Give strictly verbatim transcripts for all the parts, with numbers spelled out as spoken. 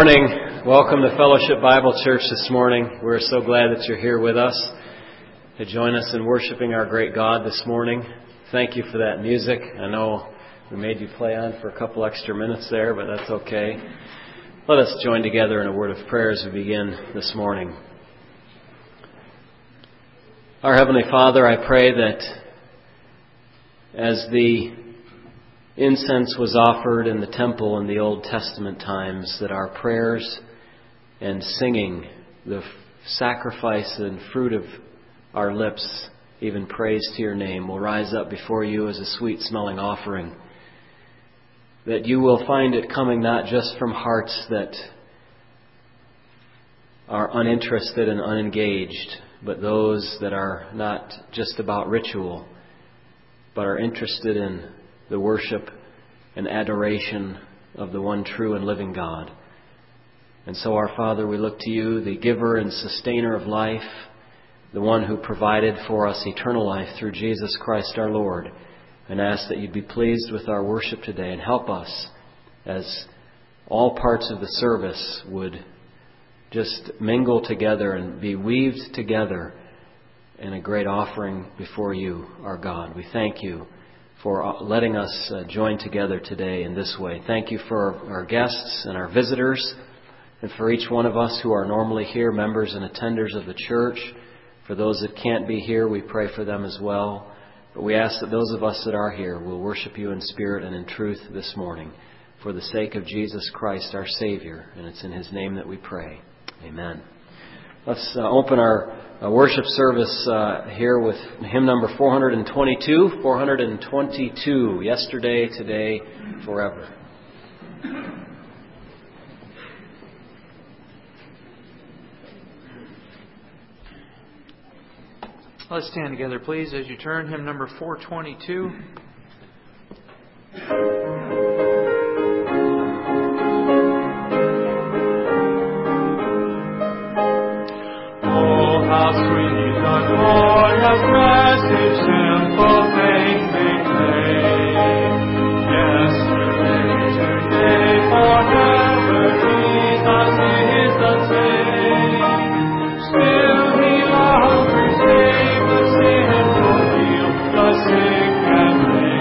morning. Welcome to Fellowship Bible Church this morning. We're so glad that you're here with us to join us in worshiping our great God this morning. Thank you for that music. I know we made you play on for a couple extra minutes there, but that's okay. Let us join together in a word of prayer as we begin this morning. Our Heavenly Father, I pray that as the incense was offered in the temple in the Old Testament times, that our prayers and singing, the sacrifice and fruit of our lips, even praise to your name, will rise up before you as a sweet-smelling offering. That you will find it coming not just from hearts that are uninterested and unengaged, but those that are not just about ritual, but are interested in the worship and adoration of the one true and living God. And so, our Father, we look to you, the giver and sustainer of life, the one who provided for us eternal life through Jesus Christ our Lord, and ask that you'd be pleased with our worship today and help us as all parts of the service would just mingle together and be weaved together in a great offering before you, our God. We thank you for letting us uh, join together today in this way. Thank you for our guests and our visitors, and for each one of us who are normally here, members and attenders of the church. For those that can't be here, we pray for them as well. But we ask that those of us that are here will worship you in spirit and in truth this morning, for the sake of Jesus Christ, our Savior. And it's in His name that we pray. Amen. Let's uh, open our uh, worship service uh, here with hymn number four twenty-two. four twenty-two, Yesterday, Today, Forever. Let's stand together, please, as you turn. Hymn number four twenty-two. How sweet the glorious message, simple thing they claim. Yesterday, today, forever, Jesus is the same. Still He loves to save, the sinful heal, the sick and lame.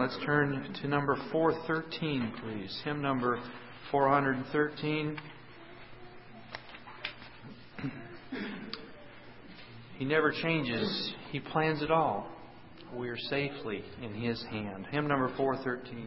let's turn to number four thirteen, please. Hymn number four thirteen. He never changes. He plans it all. We are safely in His hand. Hymn number four thirteen.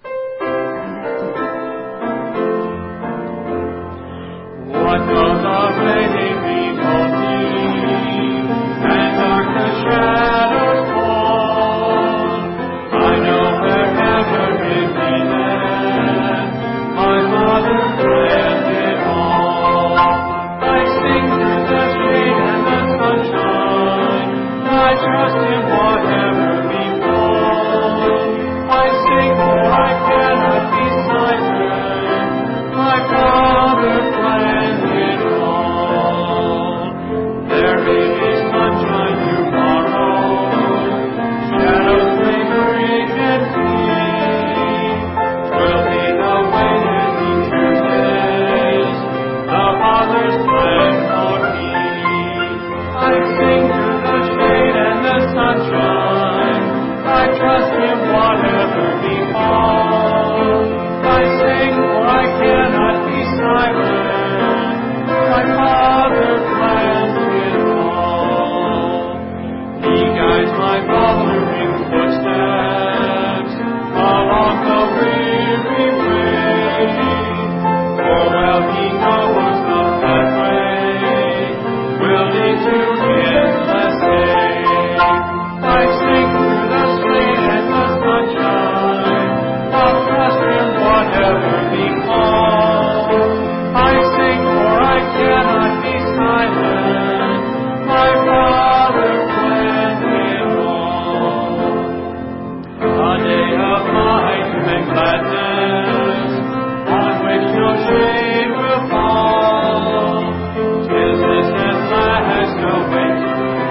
What does the rain behold me, and darkness shadows fall? I know wherever it may land, my Father planned it all. I sing through the shade and the sunshine, I trust in whatever befalls. I sing for I cannot be silent, my Father planned it all. There may be sunshine tomorrow, shadows may bring and flee. 'Twill be the way in each days, the Father's plan for me. I sing through the shade and the sunshine, I trust Him whatever befalls. I sing for I cannot be silent, my Father plans it all. He guides my faltering footsteps along the weary way, for well He knows the pathway will lead to endless day. I sing through the shade and the sunshine, I'll trust Him whatever befalls. I sing for I cannot be silent, my Father planned it all. A day of light and gladness, on which no shade will fall. 'Tis this at last awaits.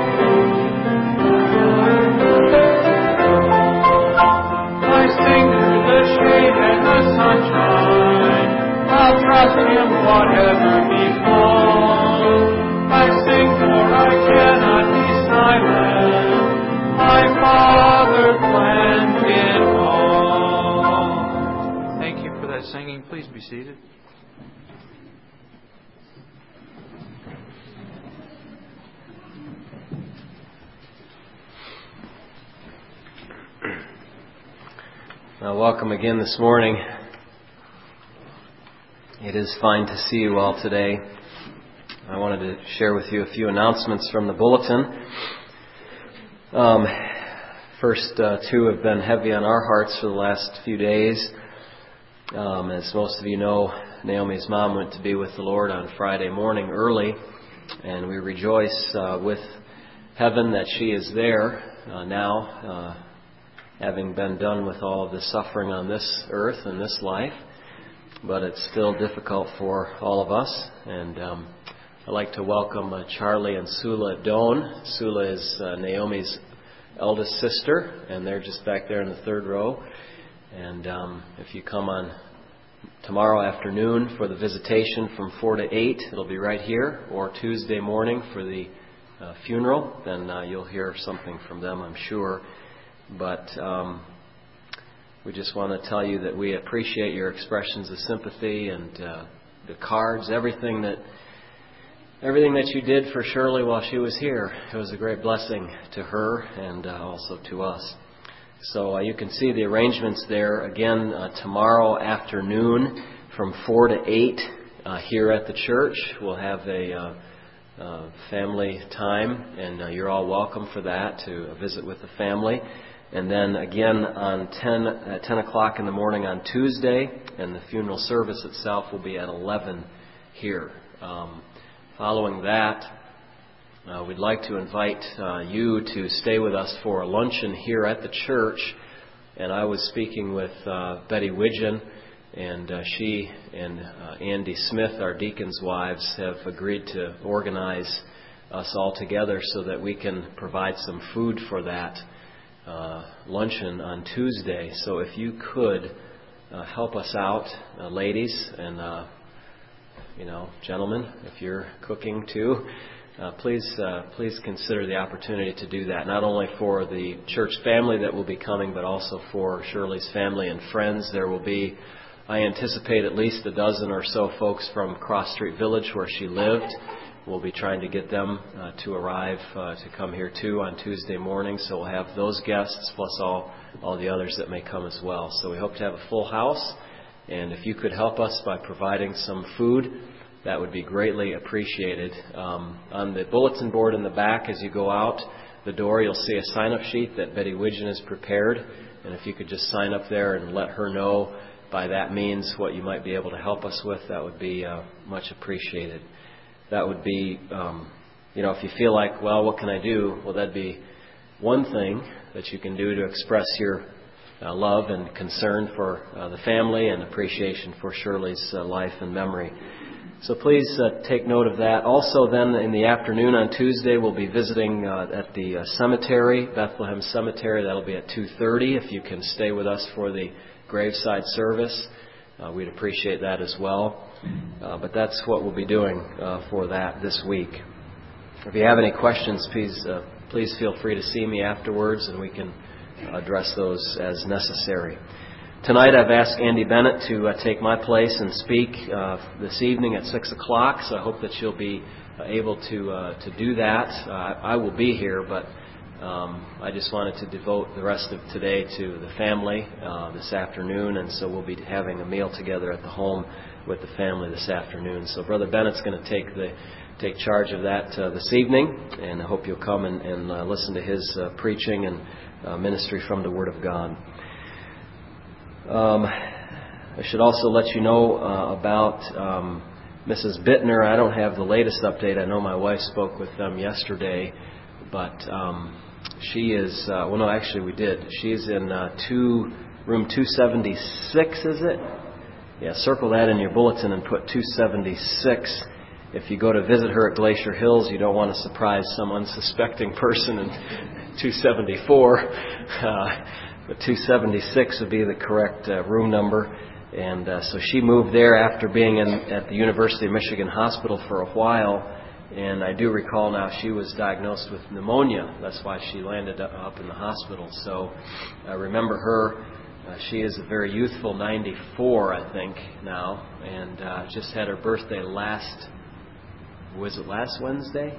I sing through the shade and the sunshine, I'll trust Him whatever befalls. I sing for I cannot be silent, my Father planned it all. Thank you for that singing. Please be seated. Well, welcome again this morning. It is fine to see you all today. I wanted to share with you a few announcements from the bulletin. Um, first uh, two have been heavy on our hearts for the last few days. Um, as most of you know, Naomi's mom went to be with the Lord on Friday morning early, and we rejoice uh, with heaven that she is there uh, now, uh, having been done with all of the suffering on this earth and this life. But it's still difficult for all of us. And um, I'd like to welcome uh, Charlie and Sula Doan. Sula is uh, Naomi's eldest sister, and they're just back there in the third row. And um, if you come on tomorrow afternoon for the visitation from four to eight, it'll be right here, or Tuesday morning for the uh, funeral, then uh, you'll hear something from them, I'm sure. But um, we just want to tell you that we appreciate your expressions of sympathy and uh, the cards, everything that everything that you did for Shirley while she was here. It was a great blessing to her and uh, also to us. So uh, you can see the arrangements there again uh, tomorrow afternoon from four to eight uh, here at the church. We'll have a uh, uh, family time, and uh, you're all welcome for that, to visit with the family. And then again on ten at ten o'clock in the morning on Tuesday, and the funeral service itself will be at eleven here. Um, following that, uh, we'd like to invite uh, you to stay with us for a luncheon here at the church. And I was speaking with uh, Betty Widgeon, and uh, she and uh, Andy Smith, our deacons' wives, have agreed to organize us all together so that we can provide some food for that Uh, luncheon on Tuesday. So if you could uh, help us out, uh, ladies and uh, you know, gentlemen, if you're cooking too, uh, please uh, please consider the opportunity to do that, not only for the church family that will be coming, but also for Shirley's family and friends. There will be, I anticipate, at least a dozen or so folks from Cross Street Village where she lived. We'll be trying to get them uh, to arrive uh, to come here too on Tuesday morning. So we'll have those guests plus all, all the others that may come as well. So we hope to have a full house. And if you could help us by providing some food, that would be greatly appreciated. Um, on the bulletin board in the back as you go out the door, you'll see a sign-up sheet that Betty Widgeon has prepared. And if you could just sign up there and let her know by that means what you might be able to help us with, that would be uh, much appreciated. That would be, um, you know, if you feel like, well, what can I do? Well, that'd be one thing that you can do to express your uh, love and concern for uh, the family and appreciation for Shirley's uh, life and memory. So please uh, take note of that. Also then in the afternoon on Tuesday, we'll be visiting uh, at the uh, cemetery, Bethlehem Cemetery. That'll be at two thirty. If you can stay with us for the graveside service, uh, we'd appreciate that as well. Uh, but that's what we'll be doing uh, for that this week. If you have any questions, please uh, please feel free to see me afterwards, and we can address those as necessary. Tonight I've asked Andy Bennett to uh, take my place and speak uh, this evening at six o'clock, so I hope that you'll be uh, able to uh, to do that. Uh, I will be here, but um, I just wanted to devote the rest of today to the family uh, this afternoon, and so we'll be having a meal together at the home with the family this afternoon. So Brother Bennett's going to take the take charge of that uh, this evening, and I hope you'll come and, and uh, listen to his uh, preaching and uh, ministry from the Word of God. Um, I should also let you know uh, about um, Missus Bittner. I don't have the latest update. I know my wife spoke with them yesterday, but um, she is, uh, well, no, actually we did. She's in uh, two, room two seventy-six, is it? Yeah, circle that in your bulletin and put two seventy-six. If you go to visit her at Glacier Hills, you don't want to surprise some unsuspecting person in two seventy-four. Uh, but two seventy-six would be the correct uh, room number. And uh, so she moved there after being in, at the University of Michigan Hospital for a while. And I do recall now she was diagnosed with pneumonia. That's why she landed up in the hospital. So I remember her. Uh, she is a very youthful ninety-four, I think, now, and uh, just had her birthday last, was it last Wednesday?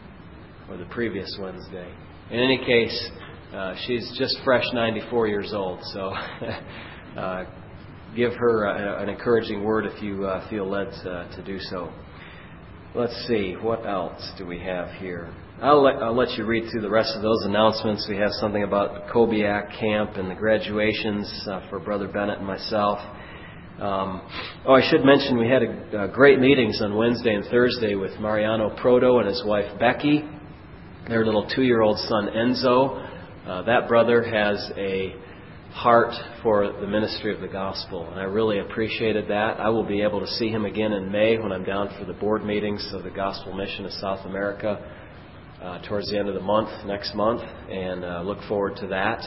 Or the previous Wednesday? In any case, uh, she's just fresh ninety-four years old, so uh, give her a, an encouraging word if you uh, feel led uh, to do so. Let's see, what else do we have here? I'll let, I'll let you read through the rest of those announcements. We have something about the Kobiak camp and the graduations uh, for Brother Bennett and myself. Um, oh, I should mention we had a, a great meetings on Wednesday and Thursday with Mariano Proto and his wife Becky, their little two-year-old son Enzo. Uh, that brother has a heart for the ministry of the gospel, and I really appreciated that. I will be able to see him again in May when I'm down for the board meetings of the Gospel Mission of South America uh, towards the end of the month, next month, and uh, look forward to that.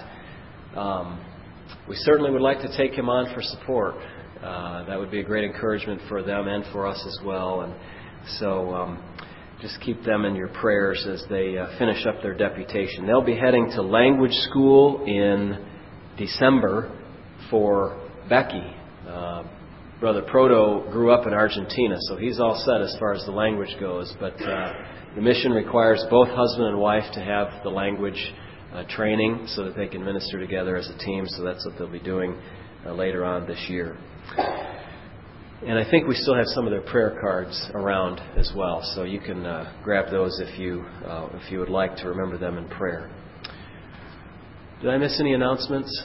Um, we certainly would like to take him on for support. Uh, that would be a great encouragement for them and for us as well, and so um, just keep them in your prayers as they uh, finish up their deputation. They'll be heading to language school in December for Becky. Uh, Brother Proto grew up in Argentina, so he's all set as far as the language goes. But uh, the mission requires both husband and wife to have the language uh, training so that they can minister together as a team. So that's what they'll be doing uh, later on this year. And I think we still have some of their prayer cards around as well, so you can uh, grab those if you uh, if you would like to remember them in prayer. Did I miss any announcements?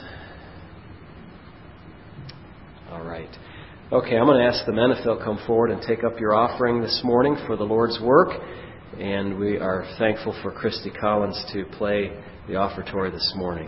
All right. Okay, I'm going to ask the men if they'll come forward and take up your offering this morning for the Lord's work. And we are thankful for Christy Collins to play the offertory this morning.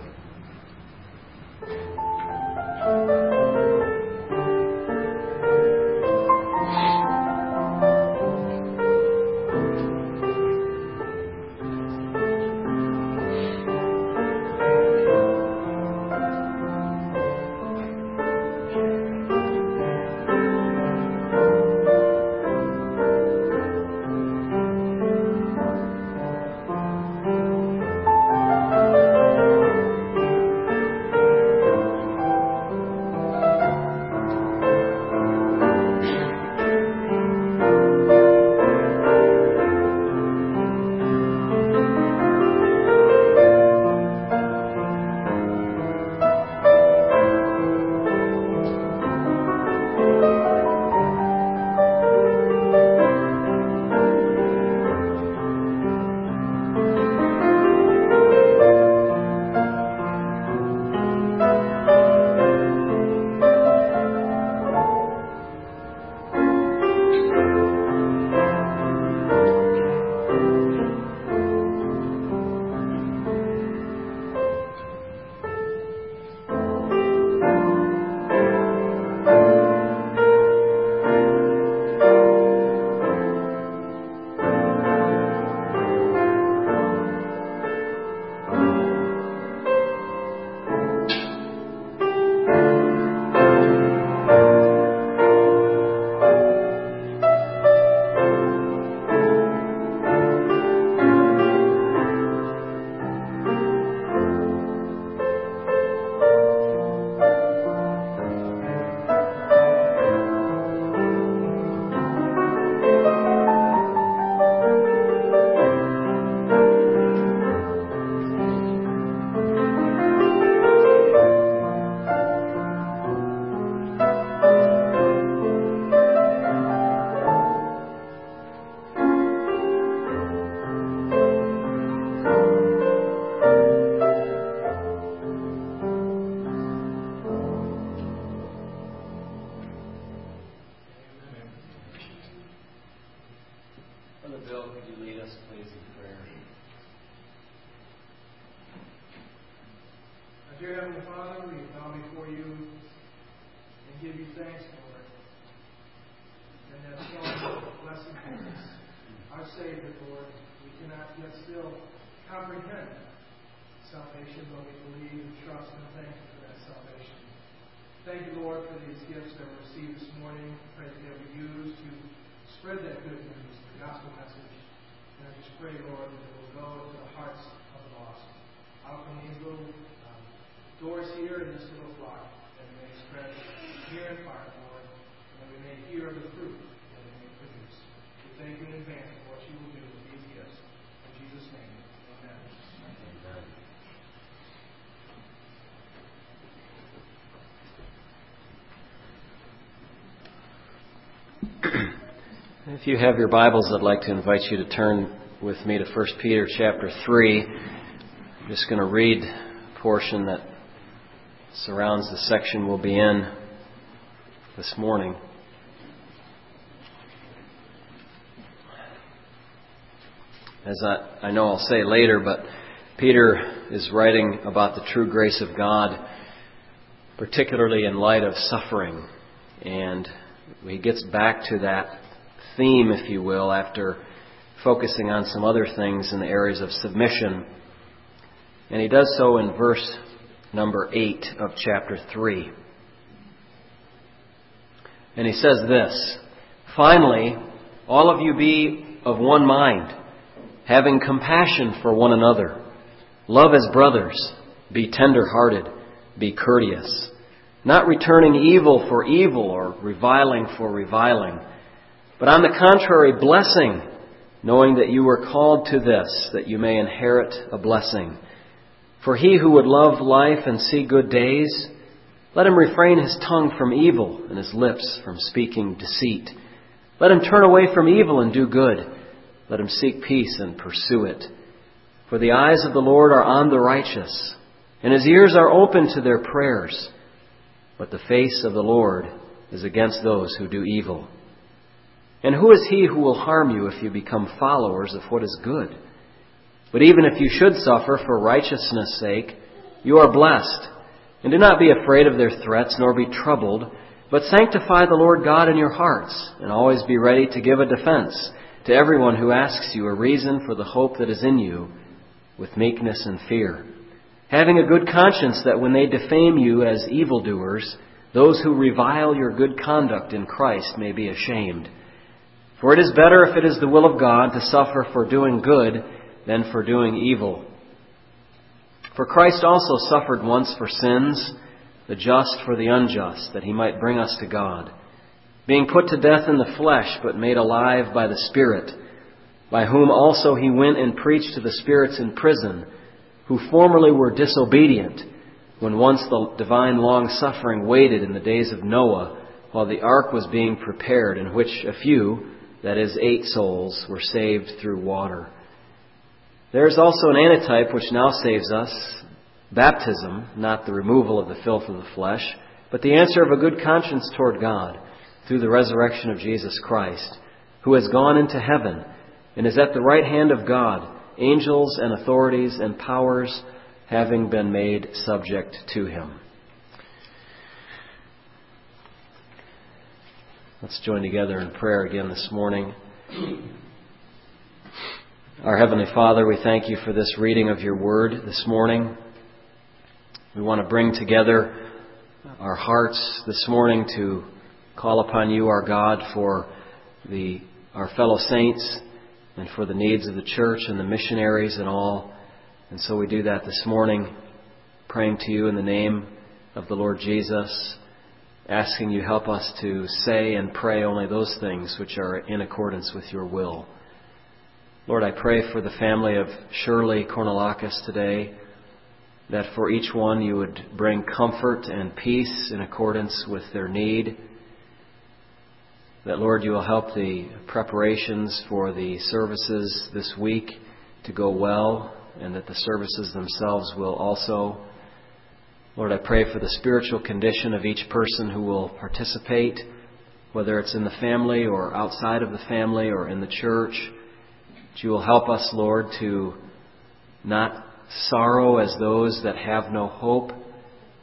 Dear Heavenly Father, we bow before you and give you thanks, Lord. And that song of blessed Jesus, our Savior, Lord, we cannot yet still comprehend salvation, but we believe and trust and thank you for that salvation. Thank you, Lord, for these gifts that were received this morning. Pray that they'll be used to spread that good news, the gospel message. And I just pray, Lord, that it will go to the hearts of the lost. Out from these little um, doors here in this little flock, that it may spread near and far, Lord, and that we may hear of the fruit that it may produce. We thank you in advance for what you will do with these gifts. In Jesus' name, amen. Amen. If you have your Bibles, I'd like to invite you to turn with me to First Peter chapter three. I'm just going to read a portion that surrounds the section we'll be in this morning. As I, I know I'll say later, but Peter is writing about the true grace of God, particularly in light of suffering. And he gets back to that theme, if you will, after focusing on some other things in the areas of submission. And he does so in verse number eight of chapter three. And he says this, "Finally, all of you be of one mind, having compassion for one another. Love as brothers. Be tender-hearted. Be courteous. Not returning evil for evil or reviling for reviling. But on the contrary, blessing, knowing that you were called to this, that you may inherit a blessing. For he who would love life and see good days, let him refrain his tongue from evil and his lips from speaking deceit. Let him turn away from evil and do good. Let him seek peace and pursue it. For the eyes of the Lord are on the righteous, and his ears are open to their prayers. But the face of the Lord is against those who do evil. And who is he who will harm you if you become followers of what is good? But even if you should suffer for righteousness' sake, you are blessed. And do not be afraid of their threats, nor be troubled, but sanctify the Lord God in your hearts, and always be ready to give a defense to everyone who asks you a reason for the hope that is in you, with meekness and fear, having a good conscience that when they defame you as evildoers, those who revile your good conduct in Christ may be ashamed. For it is better, if it is the will of God, to suffer for doing good than for doing evil. For Christ also suffered once for sins, the just for the unjust, that he might bring us to God, being put to death in the flesh, but made alive by the Spirit, by whom also he went and preached to the spirits in prison, who formerly were disobedient, when once the divine long-suffering waited in the days of Noah, while the ark was being prepared, in which a few, that is, eight souls, were saved through water. There is also an antitype which now saves us, baptism, not the removal of the filth of the flesh, but the answer of a good conscience toward God, through the resurrection of Jesus Christ, who has gone into heaven and is at the right hand of God, angels and authorities and powers having been made subject to him." Let's join together in prayer again this morning. Our Heavenly Father, we thank you for this reading of your word this morning. We want to bring together our hearts this morning to call upon you, our God, for the our fellow saints and for the needs of the church and the missionaries and all. And so we do that this morning, praying to you in the name of the Lord Jesus, asking you help us to say and pray only those things which are in accordance with your will. Lord, I pray for the family of Shirley Kornelakis today, that for each one you would bring comfort and peace in accordance with their need. That, Lord, you will help the preparations for the services this week to go well, and that the services themselves will also. Lord, I pray for the spiritual condition of each person who will participate, whether it's in the family or outside of the family or in the church. That you will help us, Lord, to not sorrow as those that have no hope,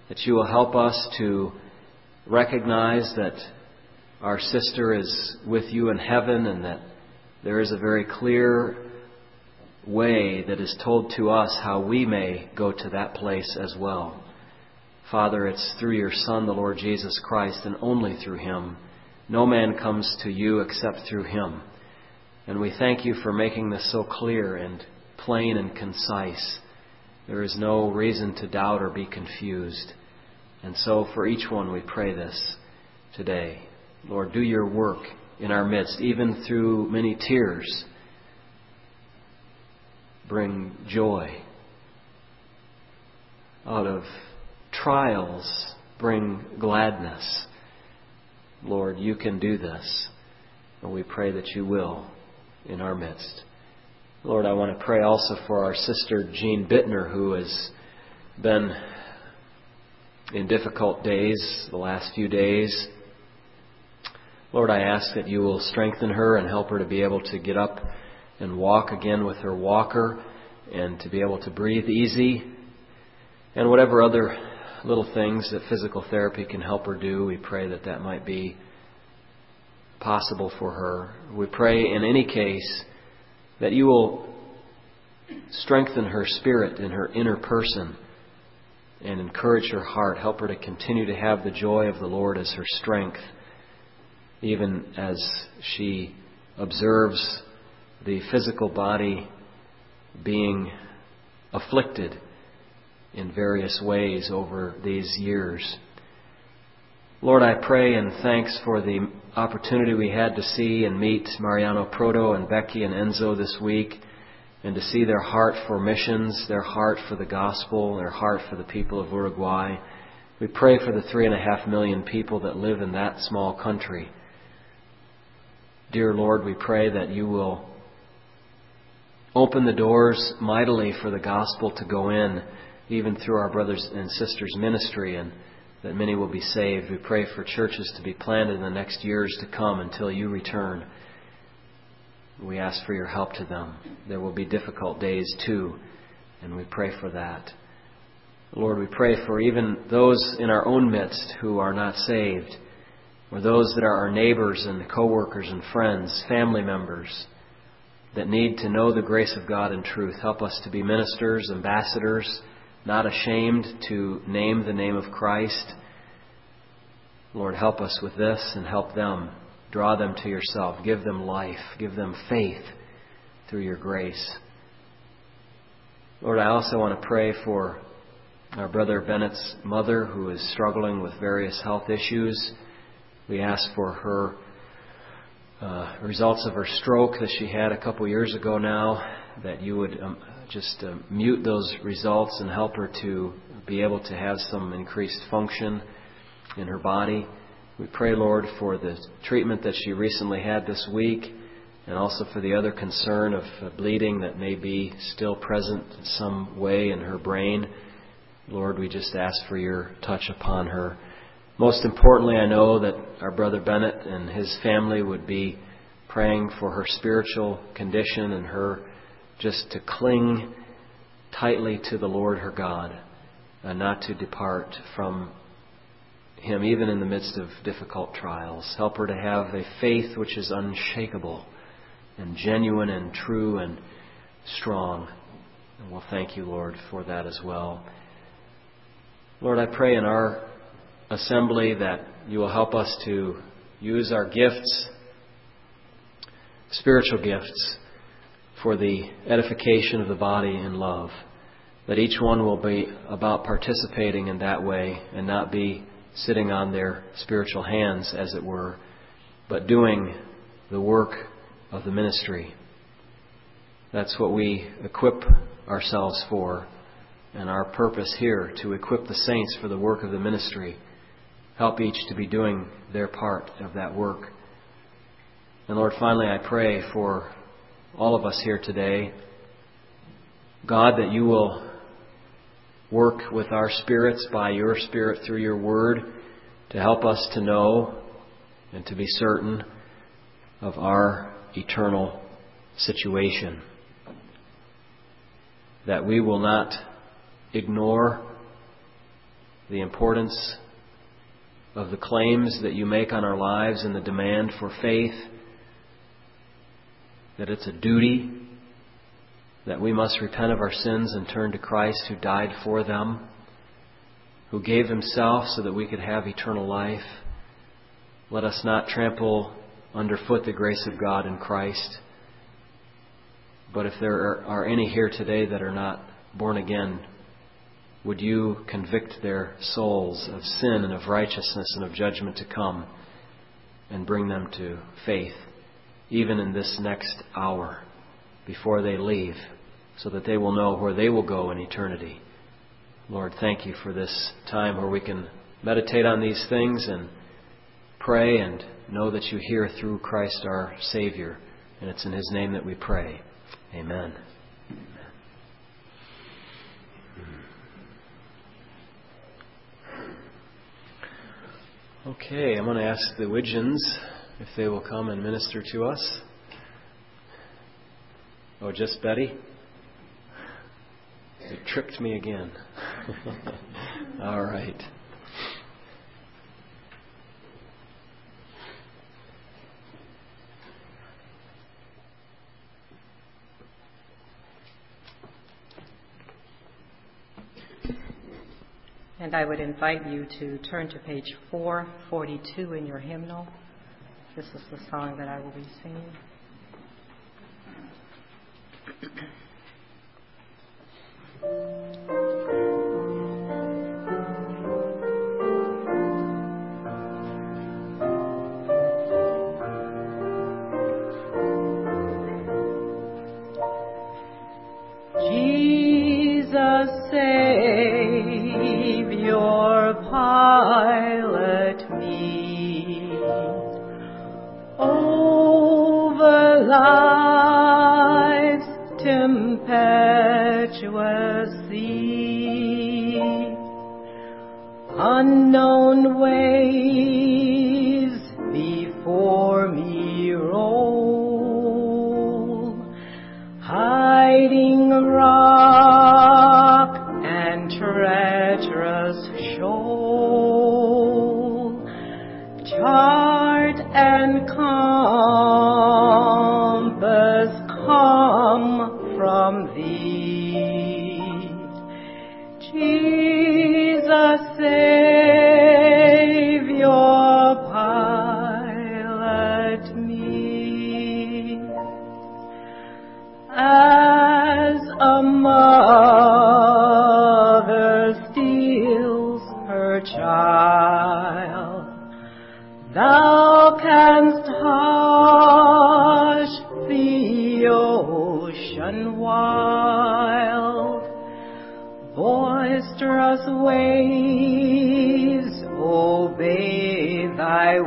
that you will help us to recognize that our sister is with you in heaven and that there is a very clear way that is told to us how we may go to that place as well. Father, it's through your Son, the Lord Jesus Christ, and only through Him. No man comes to you except through Him. And we thank you for making this so clear and plain and concise. There is no reason to doubt or be confused. And so for each one we pray this today. Lord, do your work in our midst, even through many tears. Bring joy. Out of trials, bring gladness. Lord, you can do this. And we pray that you will in our midst. Lord, I want to pray also for our sister Jean Bittner, who has been in difficult days the last few days. Lord, I ask that you will strengthen her and help her to be able to get up and walk again with her walker and to be able to breathe easy. And whatever other little things that physical therapy can help her do, we pray that that might be possible for her. We pray in any case that you will strengthen her spirit in her inner person and encourage her heart. Help her to continue to have the joy of the Lord as her strength, even as she observes the physical body being afflicted in various ways over these years. Lord, I pray and thanks for the opportunity we had to see and meet Mariano Proto and Becky and Enzo this week, and to see their heart for missions, their heart for the gospel, their heart for the people of Uruguay. We pray for the three and a half million people that live in that small country. Dear Lord, we pray that you will open the doors mightily for the gospel to go in, even through our brothers and sisters' ministry, and that many will be saved. We pray for churches to be planted in the next years to come until you return. We ask for your help to them. There will be difficult days too, and we pray for that. Lord, we pray for even those in our own midst who are not saved, or those that are our neighbors and co-workers and friends, family members, that need to know the grace of God in truth. Help us to be ministers, ambassadors, not ashamed to name the name of Christ. Lord, help us with this and help them. Draw them to yourself. Give them life. Give them faith through your grace. Lord, I also want to pray for our brother Bennett's mother, who is struggling with various health issues. We ask for her uh, results of her stroke that she had a couple years ago now, that you would um, just uh, mute those results and help her to be able to have some increased function in her body. We pray, Lord, for the treatment that she recently had this week, and also for the other concern of uh, bleeding that may be still present in some way in her brain. Lord, we just ask for your touch upon her. Most importantly, I know that our brother Bennett and his family would be praying for her spiritual condition and her just to cling tightly to the Lord her God and not to depart from Him, even in the midst of difficult trials. Help her to have a faith which is unshakable and genuine and true and strong. And we'll thank you, Lord, for that as well. Lord, I pray in our assembly that you will help us to use our gifts, spiritual gifts, for the edification of the body in love. That each one will be about participating in that way and not be sitting on their spiritual hands, as it were, but doing the work of the ministry. That's what we equip ourselves for, and our purpose here, to equip the saints for the work of the ministry. Help each to be doing their part of that work. And Lord, finally, I pray for all of us here today, God, that you will work with our spirits by your Spirit through your word to help us to know and to be certain of our eternal situation. That we will not ignore the importance of the claims that you make on our lives and the demand for faith, that it's a duty, that we must repent of our sins and turn to Christ who died for them, who gave Himself so that we could have eternal life. Let us not trample underfoot the grace of God in Christ. But if there are, are any here today that are not born again, would you convict their souls of sin and of righteousness and of judgment to come and bring them to faith, even in this next hour before they leave, so that they will know where they will go in eternity. Lord, thank You for this time where we can meditate on these things and pray and know that You hear through Christ our Savior. And it's in His name that we pray. Amen. Okay, I'm going to ask the Widgeons if they will come and minister to us. Oh, just Betty? You tricked me again. All right. And I would invite you to turn to page four forty-two in your hymnal. This is the song that I will be singing. Jesus, Savior, pilot me over life's tempestuous sea. Unknown waves before me roll, hiding rock and treacherous shoal, chart and compass come from Thee. Jesus, Savior, pilot me. As a mother steals her child, Thou canst hush the ocean wild. Boisterous waves obey Thy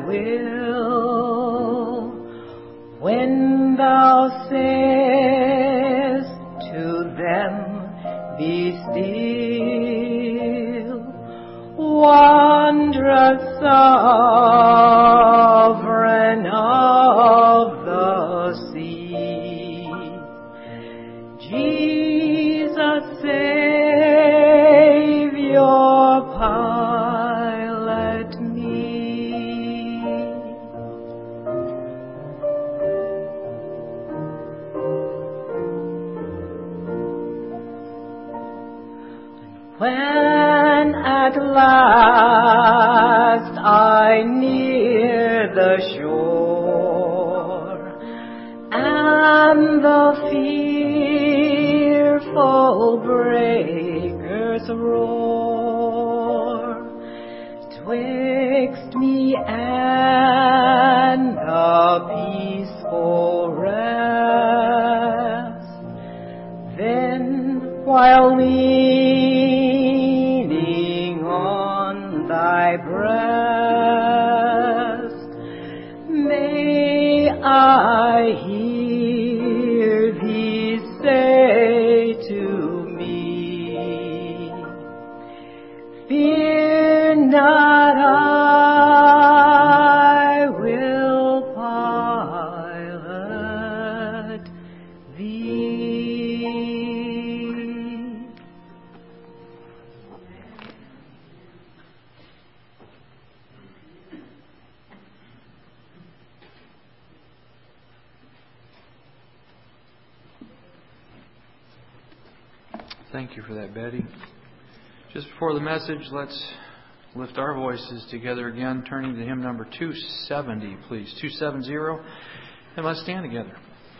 will when Thou sayest to them, Be still. Wondrous Sovereign of the sea, Jesus, Savior, pilot me. When at last I near the shore, and the fearful breakers roar, twixt me and a peaceful rest, then while leaning on Thy breast, may I hear Thee say to me, Fear not, I will pilot Thee. Thank you for that, Betty. Just before the message, let's lift our voices together again, turning to hymn number two seventy, please. two seventy, and let's stand together.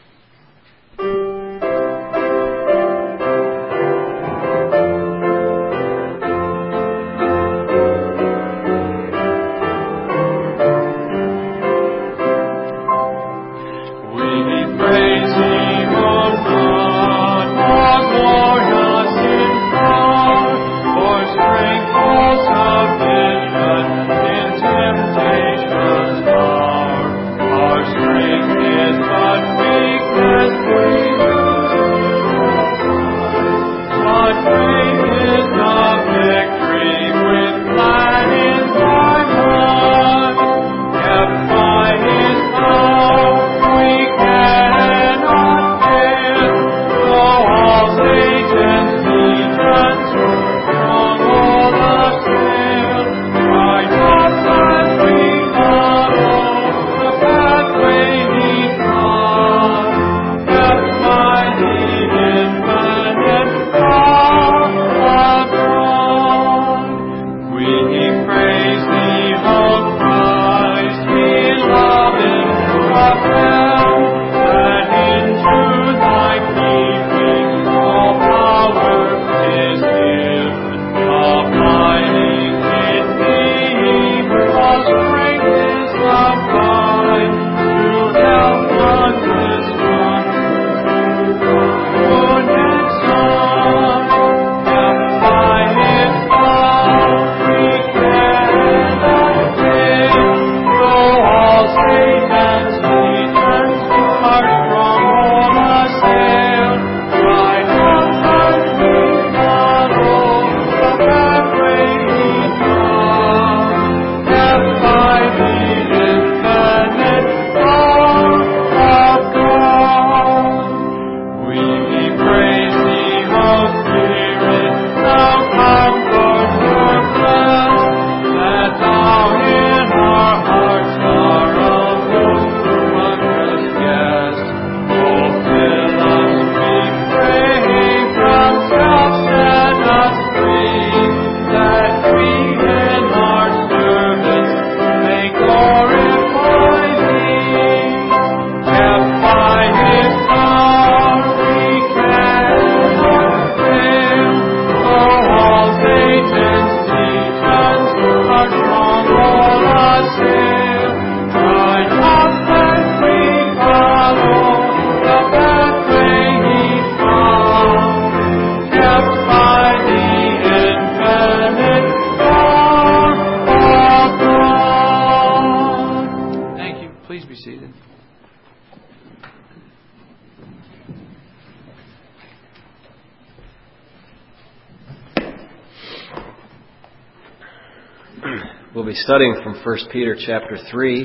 We'll be studying from First Peter chapter three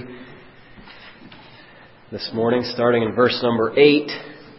this morning, starting in verse number eight.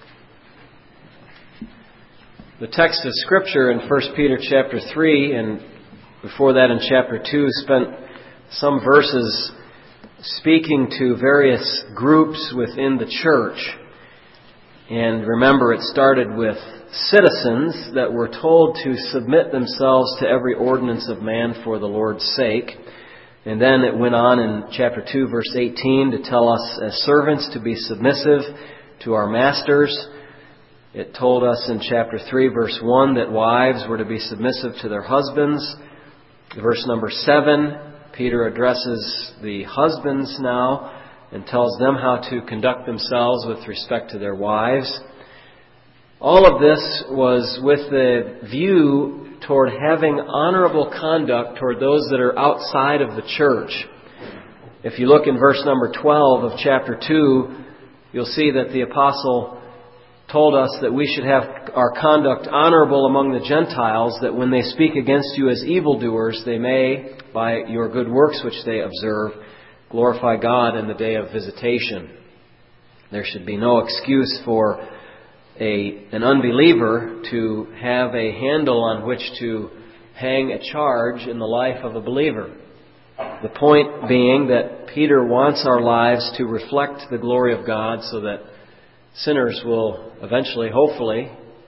The text of Scripture in First Peter chapter three, and before that in chapter two, spent some verses speaking to various groups within the church. And remember, it started with citizens that were told to submit themselves to every ordinance of man for the Lord's sake. And then it went on in chapter two, verse eighteen, to tell us as servants to be submissive to our masters. It told us in chapter three, verse one, that wives were to be submissive to their husbands. Verse number seven, Peter addresses the husbands now and tells them how to conduct themselves with respect to their wives. All of this was with the view toward having honorable conduct toward those that are outside of the church. If you look in verse number twelve of chapter two, you'll see that the apostle told us that we should have our conduct honorable among the Gentiles, that when they speak against you as evildoers, they may, by your good works which they observe, glorify God in the day of visitation. There should be no excuse for A, an unbeliever to have a handle on which to hang a charge in the life of a believer. The point being that Peter wants our lives to reflect the glory of God so that sinners will eventually, hopefully,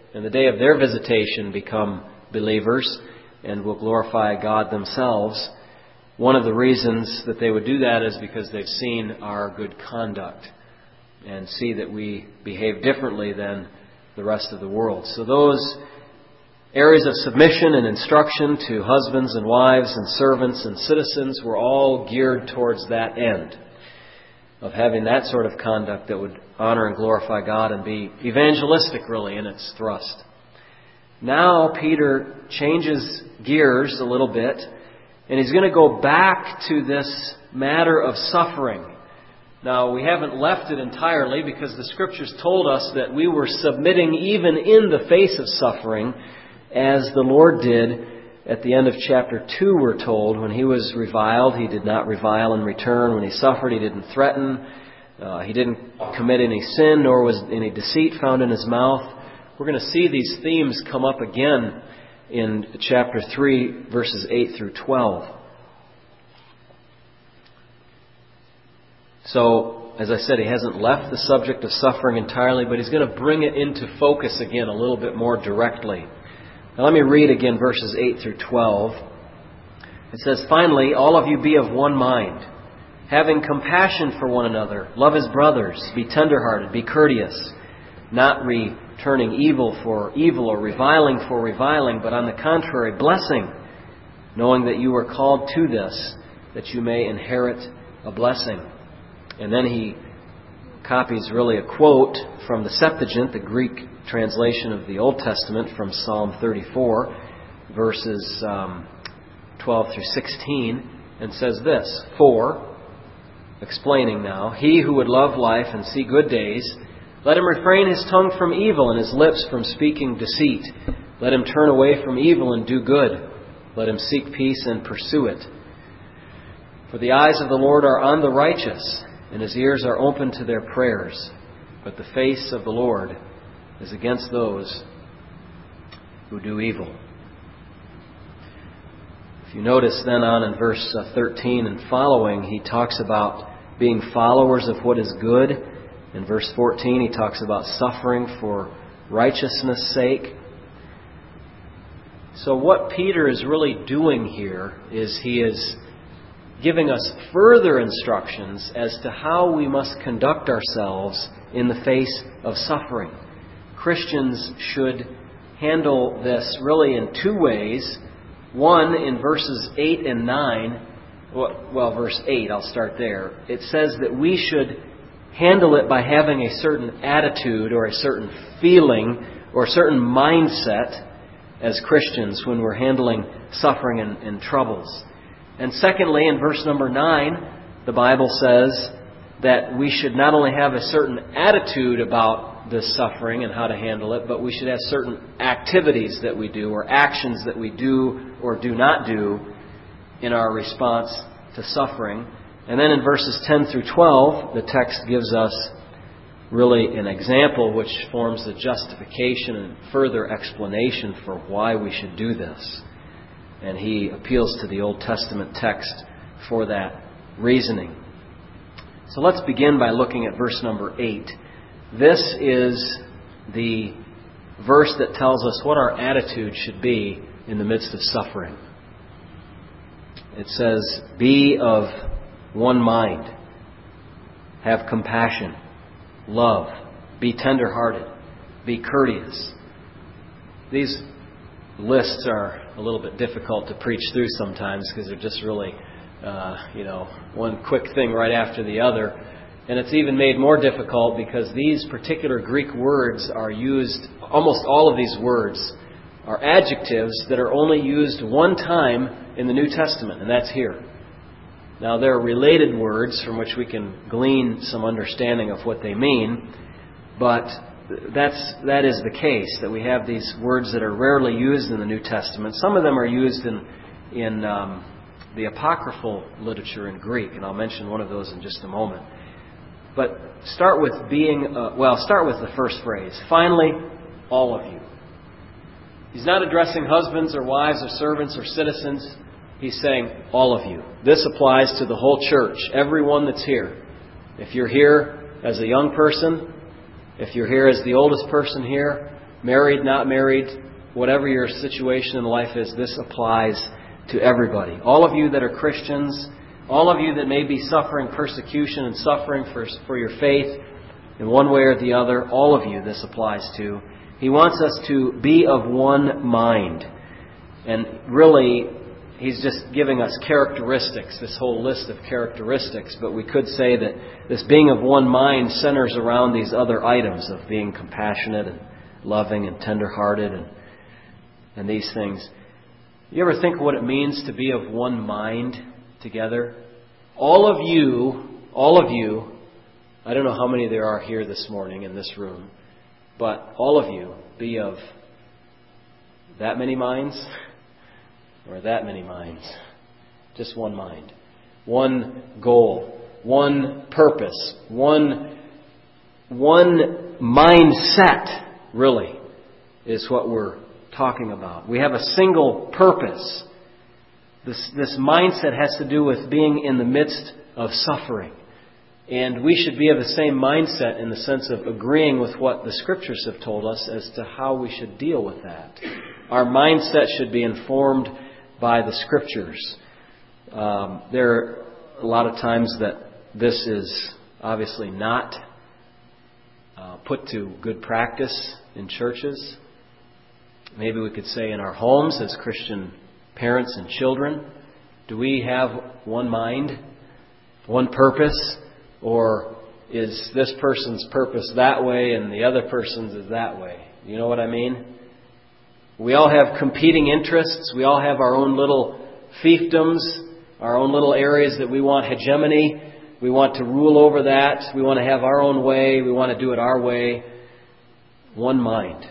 and the day of their visitation become believers and will glorify God themselves. One of the reasons that they would do that is because they've seen our good conduct and see that we behave differently than the rest of the world. So those areas of submission and instruction to husbands and wives and servants and citizens were all geared towards that end of having that sort of conduct that would honor and glorify God and be evangelistic, really, in its thrust. Now Peter changes gears a little bit, and he's going to go back to this matter of suffering. Now, we haven't left it entirely because the Scriptures told us that we were submitting even in the face of suffering, as the Lord did at the end of chapter two, we're told. When He was reviled, He did not revile in return. When He suffered, He didn't threaten. Uh, he didn't commit any sin, nor was any deceit found in His mouth. We're going to see these themes come up again in chapter three, verses eight through twelve. So, as I said, he hasn't left the subject of suffering entirely, but he's going to bring it into focus again a little bit more directly. Now let me read again verses eight through twelve. It says, "Finally, all of you be of one mind, having compassion for one another. Love as brothers. Be tenderhearted. Be courteous, not returning evil for evil or reviling for reviling, but on the contrary, blessing, knowing that you are called to this, that you may inherit a blessing." And then he copies really a quote from the Septuagint, the Greek translation of the Old Testament, from Psalm thirty-four, verses um, twelve through sixteen, and says this, "For," explaining now, "he who would love life and see good days, let him refrain his tongue from evil and his lips from speaking deceit. Let him turn away from evil and do good. Let him seek peace and pursue it. For the eyes of the Lord are on the righteous, and His ears are open to their prayers. But the face of the Lord is against those who do evil." If you notice then on in verse thirteen and following, he talks about being followers of what is good. In verse fourteen, he talks about suffering for righteousness' sake. So what Peter is really doing here is he is giving us further instructions as to how we must conduct ourselves in the face of suffering. Christians should handle this really in two ways. One, in verses eight and nine, well, verse eight, I'll start there. It says that we should handle it by having a certain attitude or a certain feeling or a certain mindset as Christians when we're handling suffering and, and troubles. And secondly, in verse number nine, the Bible says that we should not only have a certain attitude about this suffering and how to handle it, but we should have certain activities that we do or actions that we do or do not do in our response to suffering. And then in verses ten through twelve, the text gives us really an example which forms the justification and further explanation for why we should do this. And he appeals to the Old Testament text for that reasoning. So let's begin by looking at verse number eight. This is the verse that tells us what our attitude should be in the midst of suffering. It says, "Be of one mind. Have compassion. Love. Be tender-hearted. Be courteous." These lists are a little bit difficult to preach through sometimes because they're just really, uh, you know, one quick thing right after the other. And it's even made more difficult because these particular Greek words are used, almost all of these words are adjectives that are only used one time in the New Testament, and that's here. Now, there are related words from which we can glean some understanding of what they mean, but that's that is the case, that we have these words that are rarely used in the New Testament. Some of them are used in in um, the apocryphal literature in Greek, and I'll mention one of those in just a moment. But start with being, uh, well, start with the first phrase. Finally, all of you. He's not addressing husbands or wives or servants or citizens. He's saying all of you. This applies to the whole church, everyone that's here. If you're here as a young person, if you're here as the oldest person here, married, not married, whatever your situation in life is, this applies to everybody. All of you that are Christians, all of you that may be suffering persecution and suffering for, for your faith in one way or the other, all of you this applies to. He wants us to be of one mind. And really, He's just giving us characteristics, this whole list of characteristics. But we could say that this being of one mind centers around these other items of being compassionate and loving and tender-hearted and, and these things. You ever think of what it means to be of one mind together? All of you, all of you, I don't know how many there are here this morning in this room, but all of you be of that many minds or that many minds. Just one mind. One goal. One purpose. One, one mindset, really, is what we're talking about. We have a single purpose. This, this mindset has to do with being in the midst of suffering. And we should be of the same mindset in the sense of agreeing with what the Scriptures have told us as to how we should deal with that. Our mindset should be informed by the Scriptures. Um, there are a lot of times that this is obviously not uh, put to good practice in churches. Maybe we could say in our homes as Christian parents and children. Do we have one mind, one purpose? Or is this person's purpose that way and the other person's is that way? You know what I mean? We all have competing interests. We all have our own little fiefdoms, our own little areas that we want hegemony. We want to rule over that. We want to have our own way. We want to do it our way. One mind.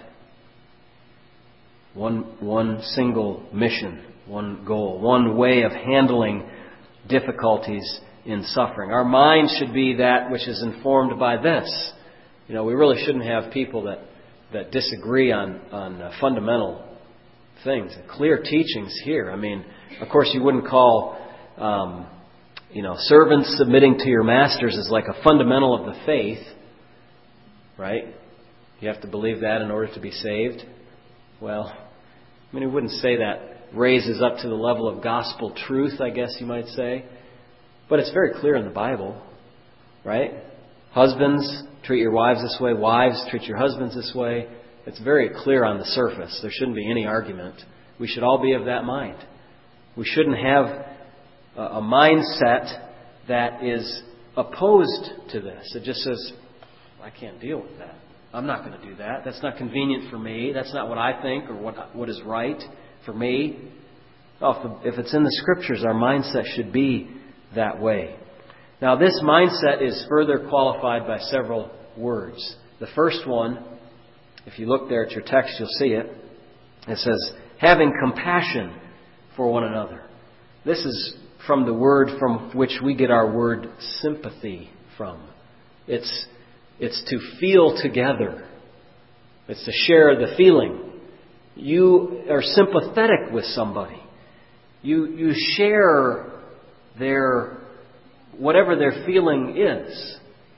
One, one single mission. One goal. One way of handling difficulties in suffering. Our mind should be that which is informed by this. You know, we really shouldn't have people that, that disagree on, on uh, fundamental things. Clear teachings here. I mean, of course you wouldn't call, um, you know, servants submitting to your masters as like a fundamental of the faith. Right? You have to believe that in order to be saved. Well, I mean, we wouldn't say that raises up to the level of gospel truth, I guess you might say. But it's very clear in the Bible, right? Husbands, treat your wives this way. Wives, treat your husbands this way. It's very clear on the surface. There shouldn't be any argument. We should all be of that mind. We shouldn't have a mindset that is opposed to this. It just says, I can't deal with that. I'm not going to do that. That's not convenient for me. That's not what I think or what what is right for me. Well, if it's in the Scriptures, our mindset should be that way. Now, this mindset is further qualified by several words. The first one, if you look there at your text, you'll see it. It says, having compassion for one another. This is from the word from which we get our word sympathy from. It's, it's to feel together. It's to share the feeling. You are sympathetic with somebody. You, you share their, whatever their feeling is.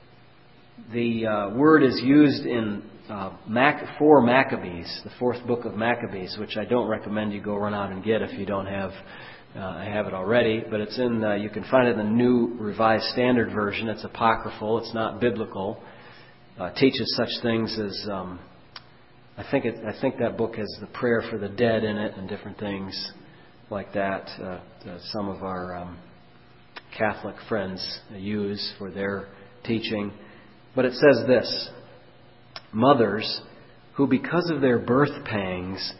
The uh, word is used in uh, Mac, four Maccabees, the fourth book of Maccabees, which I don't recommend you go run out and get if you don't have uh, I have it already. But it's in, uh, you can find it in the New Revised Standard Version. It's apocryphal. It's not biblical. Uh, teaches such things as um, I think it, I think that book has the prayer for the dead in it and different things like that. Uh, uh, some of our um, Catholic friends use for their teaching. But it says this, mothers who because of their birth pangs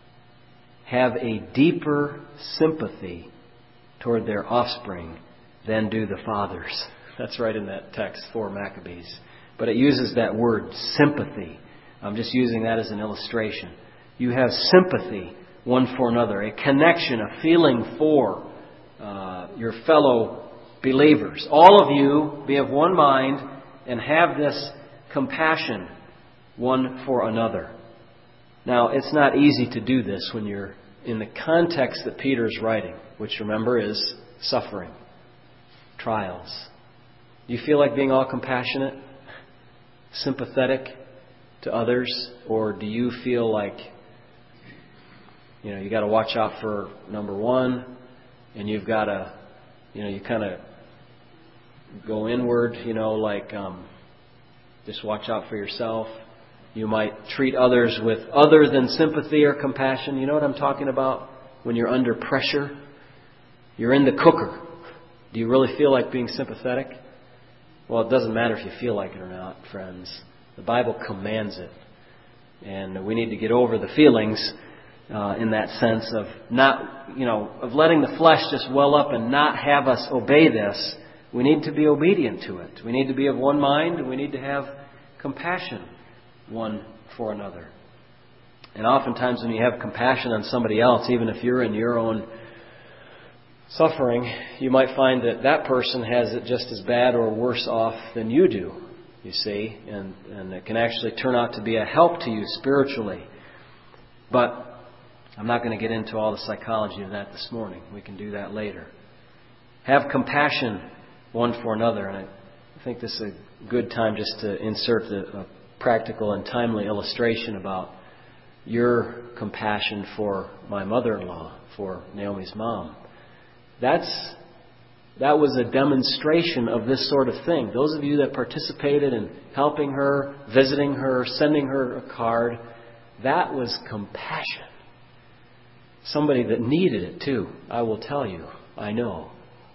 have a deeper sympathy toward their offspring than do the fathers. That's right in that text, four Maccabees. But it uses that word, sympathy. I'm just using that as an illustration. You have sympathy one for another, a connection, a feeling for uh, your fellow believers. All of you be of one mind and have this compassion one for another. Now, it's not easy to do this when you're in the context that Peter's writing, which, remember, is suffering, trials. Do you feel like being all compassionate, sympathetic to others? Or do you feel like, you know, you got to watch out for number one, and you've got to, you know, you kind of go inward, you know, like um, just watch out for yourself. You might treat others with other than sympathy or compassion. You know what I'm talking about? When you're under pressure, you're in the cooker. Do you really feel like being sympathetic? Well, it doesn't matter if you feel like it or not, friends. The Bible commands it. And we need to get over the feelings uh, in that sense of not, you know, of letting the flesh just well up and not have us obey this. We need to be obedient to it. We need to be of one mind, and we need to have compassion one for another. And oftentimes when you have compassion on somebody else, even if you're in your own suffering, you might find that that person has it just as bad or worse off than you do, you see. And, and it can actually turn out to be a help to you spiritually. But I'm not going to get into all the psychology of that this morning. We can do that later. Have compassion one for another. And I think this is a good time just to insert a, a practical and timely illustration about your compassion for my mother-in-law, for Naomi's mom. That's that was a demonstration of this sort of thing. Those of you that participated in helping her, visiting her, sending her a card, that was compassion. Somebody that needed it too, I will tell you. I know.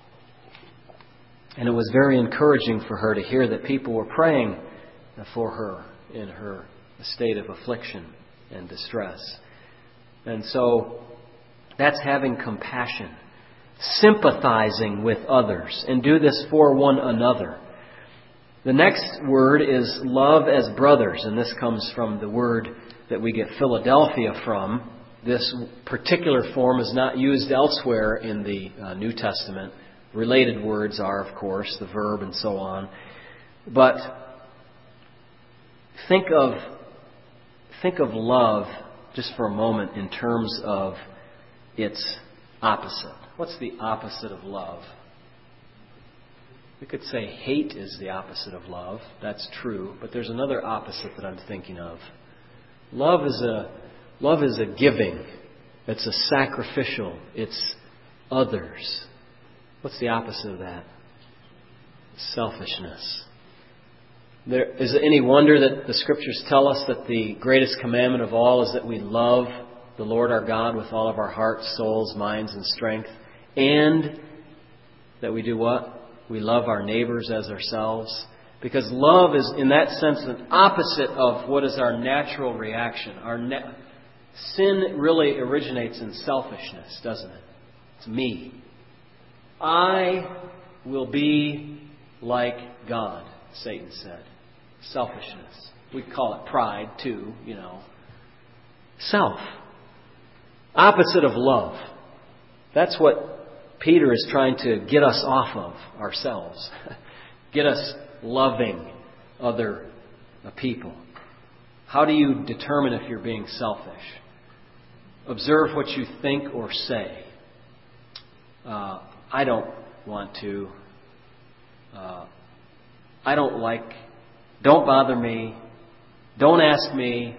And it was very encouraging for her to hear that people were praying for her in her state of affliction and distress. And so that's having compassion. Sympathizing with others, and do this for one another. The next word is love as brothers, and this comes from the word that we get Philadelphia from. This particular form is not used elsewhere in the uh, New Testament. Related words are, of course, the verb and so on. But think of think of love just for a moment in terms of its opposite. What's the opposite of love? We could say hate is the opposite of love. That's true. But there's another opposite that I'm thinking of. Love is a love is a giving. It's a sacrificial. It's others. What's the opposite of that? Selfishness. There, is it any wonder that the Scriptures tell us that the greatest commandment of all is that we love the Lord our God with all of our hearts, souls, minds, and strength, and that we do what? We love our neighbors as ourselves. Because love is, in that sense, an opposite of what is our natural reaction. Our na- Sin really originates in selfishness, doesn't it? It's me. I will be like God, Satan said. Selfishness. We call it pride, too, you know. Self. Opposite of love. That's what Peter is trying to get us off of ourselves. Get us loving other people. How do you determine if you're being selfish? Observe what you think or say. Uh, I don't want to. Uh, I don't like. Don't bother me. Don't ask me.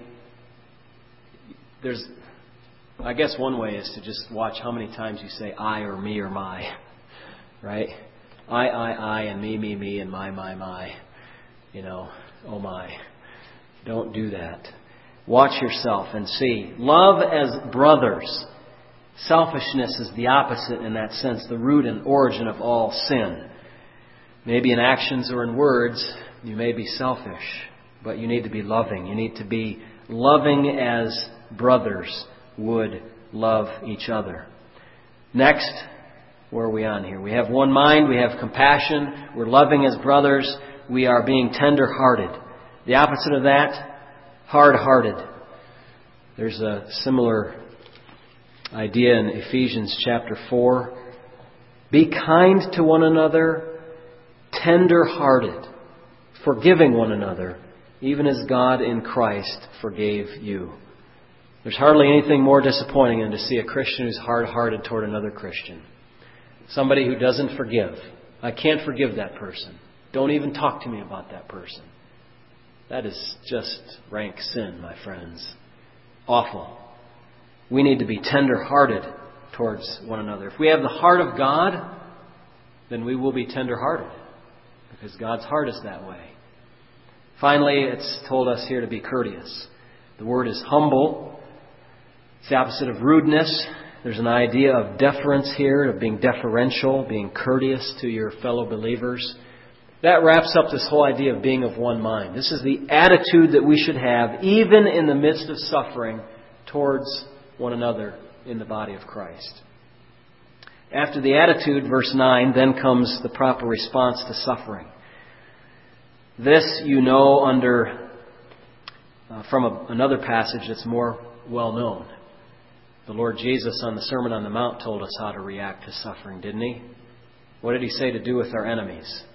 There's, I guess one way is to just watch how many times you say I or me or my. Right? I, I, I, and me, me, me, and my, my, my. You know, oh my. Don't do that. Watch yourself and see. Love as brothers. Selfishness is the opposite in that sense, the root and origin of all sin. Maybe in actions or in words, you may be selfish, but you need to be loving. You need to be loving as brothers would love each other. Next, where are we on here? We have one mind, we have compassion, we're loving as brothers, we are being tender-hearted. The opposite of that, hard-hearted. There's a similar idea in Ephesians chapter four. Be kind to one another, tender-hearted, forgiving one another, even as God in Christ forgave you. There's hardly anything more disappointing than to see a Christian who's hard-hearted toward another Christian. Somebody who doesn't forgive. I can't forgive that person. Don't even talk to me about that person. That is just rank sin, my friends. Awful. We need to be tender-hearted towards one another. If we have the heart of God, then we will be tender-hearted, because God's heart is that way. Finally, it's told us here to be courteous. The word is humble. It's the opposite of rudeness. There's an idea of deference here, of being deferential, being courteous to your fellow believers. That wraps up this whole idea of being of one mind. This is the attitude that we should have, even in the midst of suffering, towards one another in the body of Christ. After the attitude, verse nine, then comes the proper response to suffering. This you know under uh, from a, another passage that's more well known. The Lord Jesus on the Sermon on the Mount told us how to react to suffering, didn't He? What did He say to do with our enemies?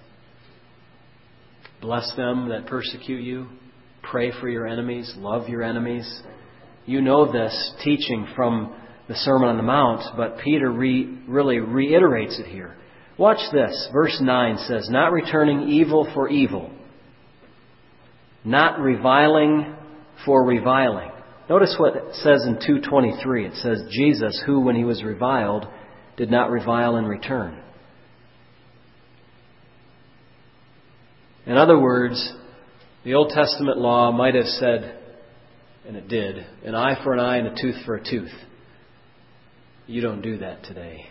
Bless them that persecute you. Pray for your enemies. Love your enemies. You know this teaching from the Sermon on the Mount, but Peter re, really reiterates it here. Watch this. Verse nine says, not returning evil for evil. Not reviling for reviling. Notice what it says in two twenty-three. It says, Jesus, who when He was reviled, did not revile in return. In other words, the Old Testament law might have said, and it did, an eye for an eye and a tooth for a tooth. You don't do that today.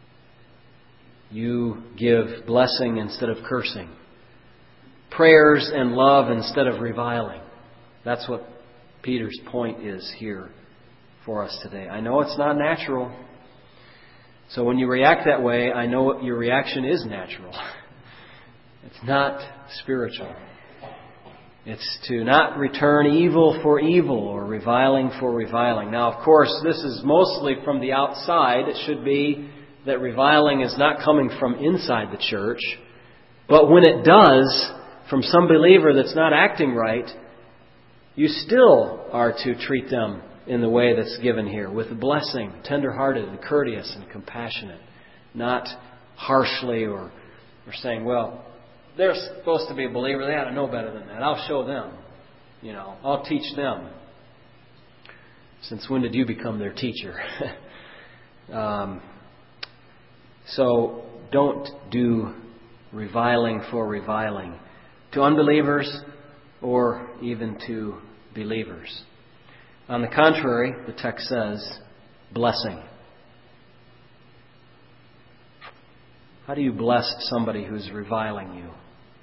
You give blessing instead of cursing. Prayers and love instead of reviling. That's what Peter's point is here for us today. I know it's not natural. So when you react that way, I know your reaction is natural. It's not spiritual. It's to not return evil for evil or reviling for reviling. Now, of course, this is mostly from the outside. It should be that reviling is not coming from inside the church. But when it does, from some believer that's not acting right, you still are to treat them in the way that's given here, with blessing, tender-hearted and courteous and compassionate, not harshly or, or saying, well, they're supposed to be a believer. They ought to know better than that. I'll show them. You know, I'll teach them. Since when did you become their teacher? um, so don't do reviling for reviling to unbelievers or even to believers. On the contrary, the text says, blessing. How do you bless somebody who's reviling you?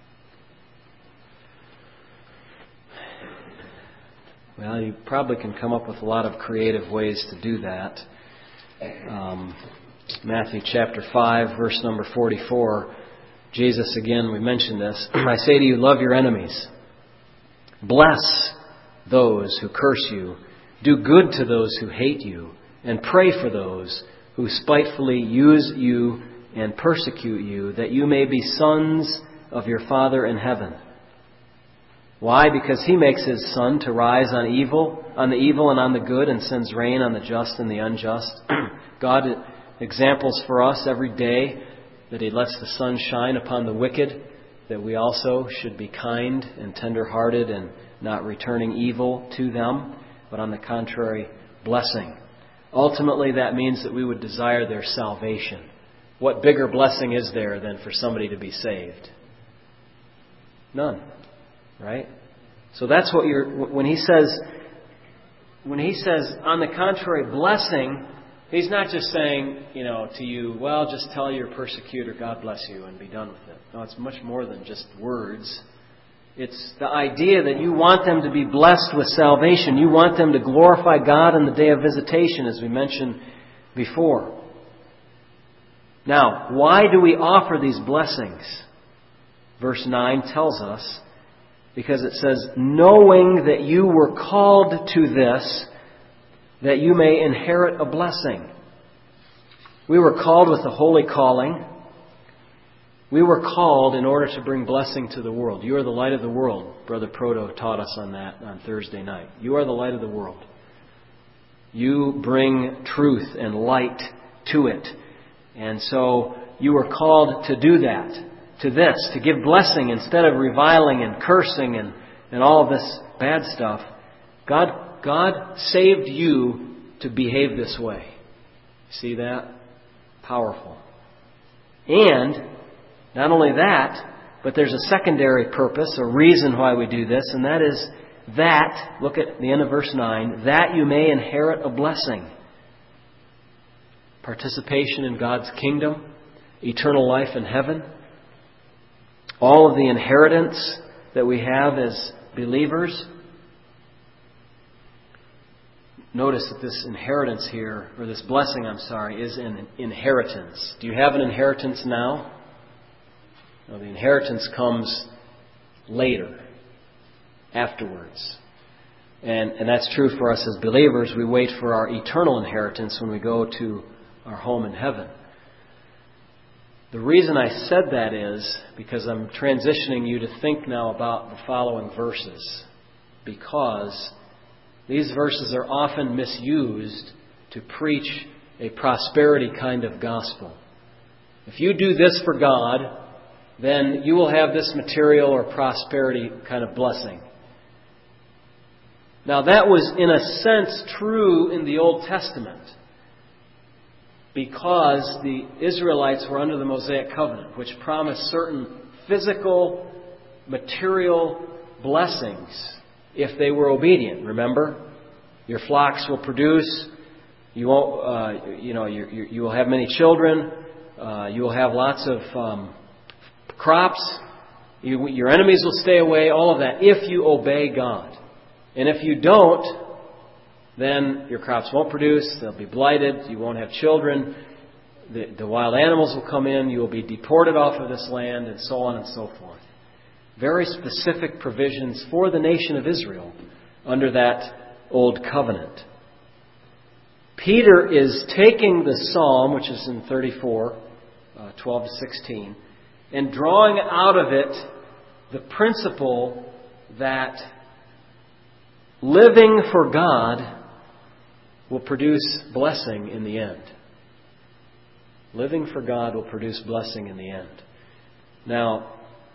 Well, you probably can come up with a lot of creative ways to do that. Um, Matthew chapter five, verse number forty-four. Jesus, again, we mentioned this. I say to you, love your enemies. Bless those who curse you. Do good to those who hate you. And pray for those who spitefully use you and persecute you, that you may be sons of your Father in heaven. Why? Because He makes His sun to rise on evil, on the evil and on the good, and sends rain on the just and the unjust. God examples for us every day that He lets the sun shine upon the wicked, that we also should be kind and tender-hearted and not returning evil to them, but on the contrary, blessing. Ultimately, that means that we would desire their salvation. What bigger blessing is there than for somebody to be saved? None. Right? So that's what you're, when he says, when he says, on the contrary, blessing, he's not just saying, you know, to you, well, just tell your persecutor, God bless you, and be done with it. No, it's much more than just words. It's the idea that you want them to be blessed with salvation. You want them to glorify God on the day of visitation, as we mentioned before. Now, why do we offer these blessings? Verse nine tells us, because it says, knowing that you were called to this, that you may inherit a blessing. We were called with a holy calling. We were called in order to bring blessing to the world. You are the light of the world. Brother Proto taught us on that on Thursday night. You are the light of the world. You bring truth and light to it. And so you were called to do that, to this, to give blessing instead of reviling and cursing and, and all of this bad stuff, God, God saved you to behave this way. See that? Powerful. And not only that, but there's a secondary purpose, a reason why we do this, and that is that, look at the end of verse nine, that you may inherit a blessing. Participation in God's kingdom, eternal life in heaven. All of the inheritance that we have as believers. Notice that this inheritance here, or this blessing, I'm sorry, is an inheritance. Do you have an inheritance now? No, the inheritance comes later, afterwards. And, and that's true for us as believers. We wait for our eternal inheritance when we go to our home in heaven. The reason I said that is because I'm transitioning you to think now about the following verses. Because these verses are often misused to preach a prosperity kind of gospel. If you do this for God, then you will have this material or prosperity kind of blessing. Now that was in a sense true in the Old Testament, because the Israelites were under the Mosaic covenant, which promised certain physical, material blessings if they were obedient. Remember, your flocks will produce. You won't. Uh, you know. You, you, you will have many children. Uh, you will have lots of um, crops. You, your enemies will stay away. All of that, if you obey God. And if you don't, then your crops won't produce. They'll be blighted. You won't have children. The, the wild animals will come in. You will be deported off of this land, and so on and so forth. Very specific provisions for the nation of Israel under that Old Covenant. Peter is taking the psalm, which is in thirty-four, uh, twelve to sixteen, and drawing out of it the principle that living for God will produce blessing in the end. Living for God will produce blessing in the end. Now,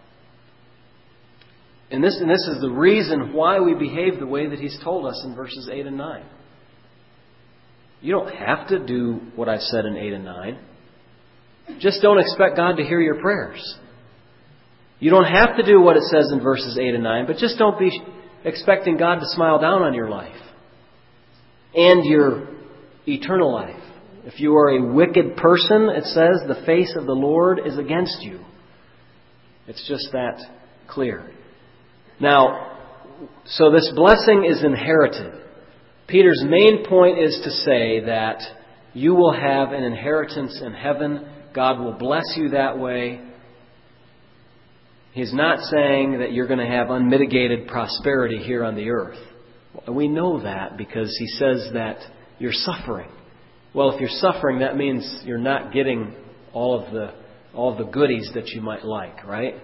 and this, and this is the reason why we behave the way that He's told us in verses eight and nine. You don't have to do what I said in eight and nine. Just don't expect God to hear your prayers. You don't have to do what it says in verses eight and nine, but just don't be expecting God to smile down on your life and your eternal life. If you are a wicked person, it says, the face of the Lord is against you. It's just that clear. Now, so this blessing is inherited. Peter's main point is to say that you will have an inheritance in heaven. God will bless you that way. He's not saying that you're going to have unmitigated prosperity here on the earth. We know that because He says that you're suffering. Well, if you're suffering, that means you're not getting all of the all of the goodies that you might like, right?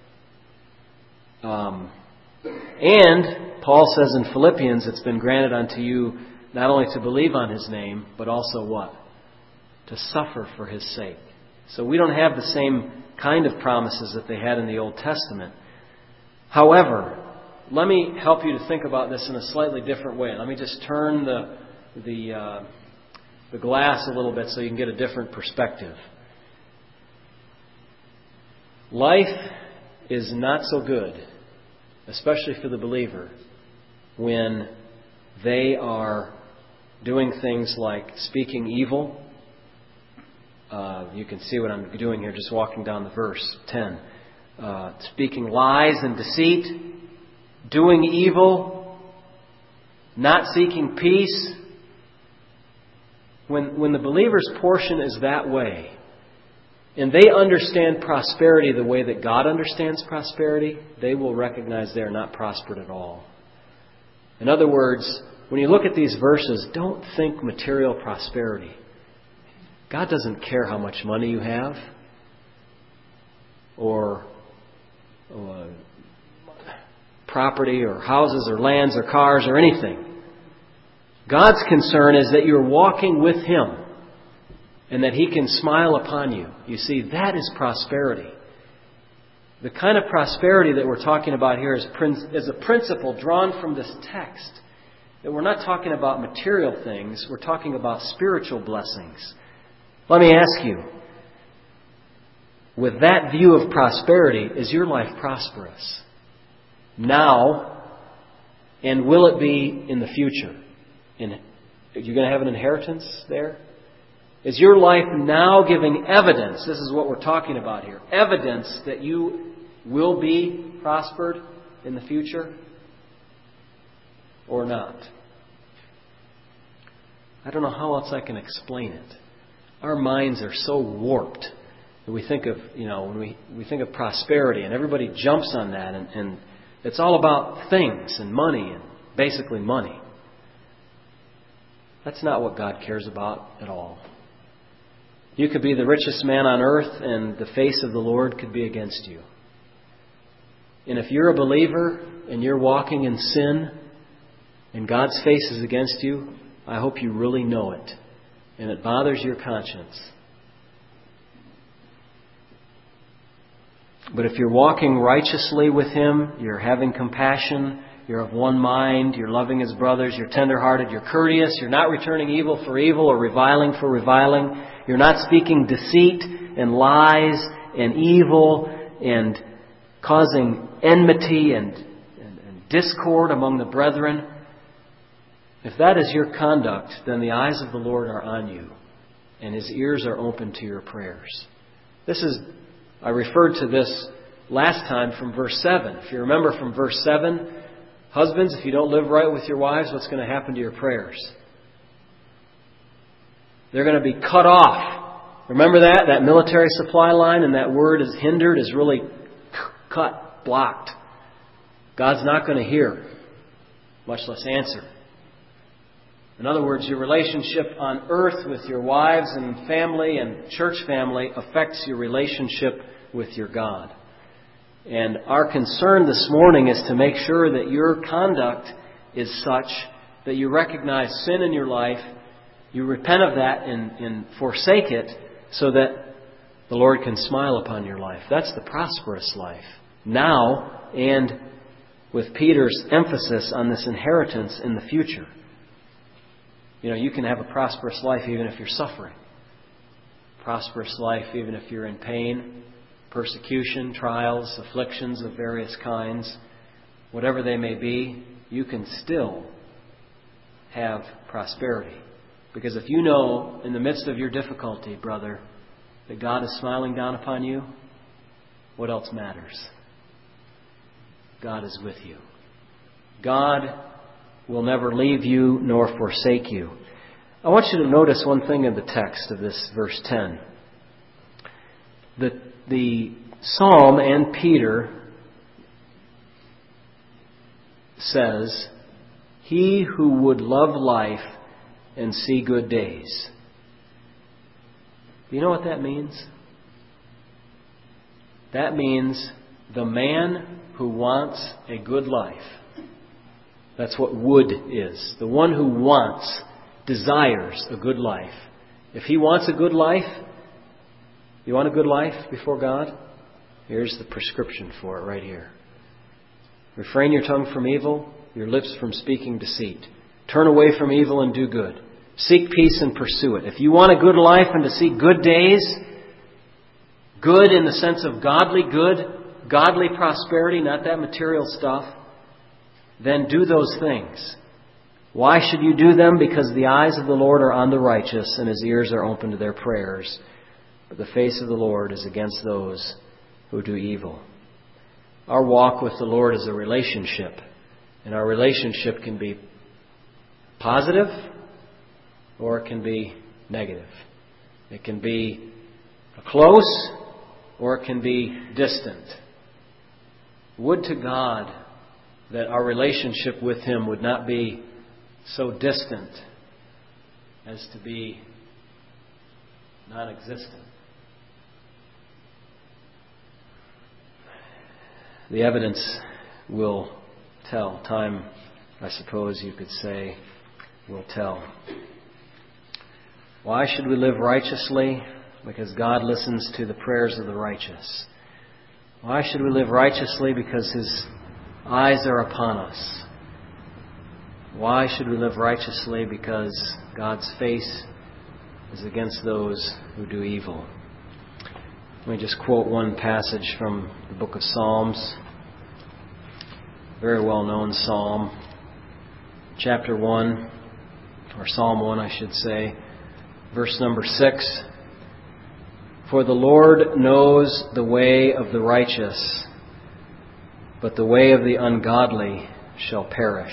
Um, and Paul says in Philippians, it's been granted unto you not only to believe on His name, but also what? To suffer for His sake. So we don't have the same kind of promises that they had in the Old Testament. However, let me help you to think about this in a slightly different way. Let me just turn the the uh, the glass a little bit so you can get a different perspective. Life is not so good, especially for the believer, when they are doing things like speaking evil. Uh, you can see what I'm doing here, just walking down the verse ten. Uh, speaking lies and deceit, doing evil, not seeking peace. When, when the believer's portion is that way, and they understand prosperity the way that God understands prosperity, they will recognize they are not prospered at all. In other words, when you look at these verses, don't think material prosperity. God doesn't care how much money you have or, or property or houses or lands or cars or anything. God's concern is that you're walking with Him and that He can smile upon you. You see, that is prosperity. The kind of prosperity that we're talking about here is, is a principle drawn from this text. That we're not talking about material things, we're talking about spiritual blessings. Let me ask you, with that view of prosperity, is your life prosperous? Now, and will it be in the future? In, you're going to have an inheritance there? Is your life now giving evidence, this is what we're talking about here, evidence that you will be prospered in the future or not? I don't know how else I can explain it. Our minds are so warped that we think of, you know, when we, we think of prosperity and everybody jumps on that and, and it's all about things and money and basically money. That's not what God cares about at all. You could be the richest man on earth and the face of the Lord could be against you. And if you're a believer and you're walking in sin and God's face is against you, I hope you really know it and it bothers your conscience. But if you're walking righteously with Him, you're having compassion, you're of one mind, you're loving as brothers, you're tenderhearted, you're courteous, you're not returning evil for evil or reviling for reviling, you're not speaking deceit and lies and evil and causing enmity and, and, and discord among the brethren. If that is your conduct, then the eyes of the Lord are on you and His ears are open to your prayers. This is, I referred to this last time from verse seven. If you remember from verse seven, husbands, if you don't live right with your wives, what's going to happen to your prayers? They're going to be cut off. Remember that? That military supply line, and that word is hindered, is really cut, blocked. God's not going to hear, much less answer. In other words, your relationship on earth with your wives and family and church family affects your relationship with your God. And our concern this morning is to make sure that your conduct is such that you recognize sin in your life, you repent of that and, and forsake it so that the Lord can smile upon your life. That's the prosperous life. Now, and with Peter's emphasis on this inheritance in the future. You know, you can have a prosperous life even if you're suffering. Prosperous life even if you're in pain, persecution, trials, afflictions of various kinds. Whatever they may be, you can still have prosperity. Because if you know in the midst of your difficulty, brother, that God is smiling down upon you, what else matters? God is with you. God will never leave you nor forsake you. I want you to notice one thing in the text of this verse ten. The, the Psalm and Peter says, "He who would love life and see good days." Do you know what that means? That means the man who wants a good life. That's what would is. The one who wants, desires a good life. If he wants a good life, you want a good life before God? Here's the prescription for it right here. Refrain your tongue from evil, your lips from speaking deceit. Turn away from evil and do good. Seek peace and pursue it. If you want a good life and to see good days, good in the sense of godly good, godly prosperity, not that material stuff, then do those things. Why should you do them? Because the eyes of the Lord are on the righteous and His ears are open to their prayers. But the face of the Lord is against those who do evil. Our walk with the Lord is a relationship. And our relationship can be positive or it can be negative. It can be close or it can be distant. Would to God that our relationship with Him would not be so distant as to be non-existent. The evidence will tell. Time, I suppose you could say, will tell. Why should we live righteously? Because God listens to the prayers of the righteous. Why should we live righteously? Because His eyes are upon us. Why should we live righteously? Because God's face is against those who do evil. Let me just quote one passage from the book of Psalms. Very well-known psalm. Chapter one, or Psalm one, I should say. Verse number six. For the Lord knows the way of the righteous, but the way of the ungodly shall perish.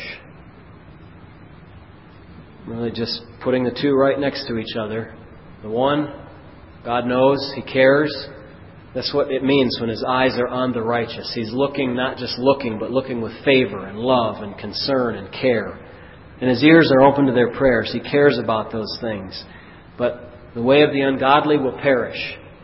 Really just putting the two right next to each other. The one, God knows, He cares. That's what it means when His eyes are on the righteous. He's looking, not just looking, but looking with favor and love and concern and care. And His ears are open to their prayers. He cares about those things. But the way of the ungodly will perish.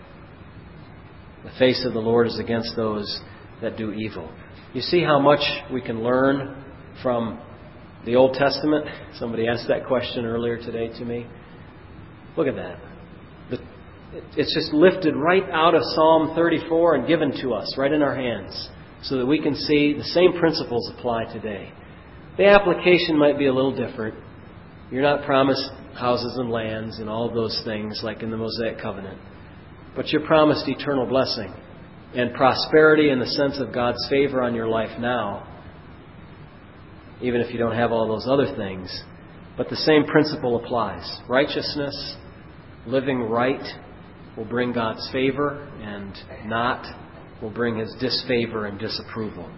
The face of the Lord is against those that do evil. You see how much we can learn from the Old Testament? Somebody asked that question earlier today to me. Look at that. It's just lifted right out of Psalm thirty-four and given to us right in our hands so that we can see the same principles apply today. The application might be a little different. You're not promised houses and lands and all of those things like in the Mosaic Covenant. But you're promised eternal blessing and prosperity in the sense of God's favor on your life now, even if you don't have all those other things. But the same principle applies. Righteousness, living right, will bring God's favor, and not will bring His disfavor and disapproval.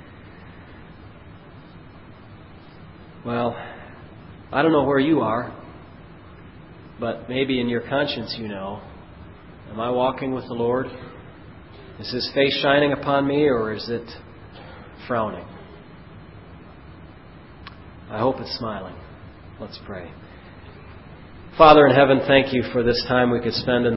Well, I don't know where you are, but maybe in your conscience you know. Am I walking with the Lord? Is His face shining upon me, or is it frowning? I hope it's smiling. Let's pray. Father in heaven, thank You for this time we could spend in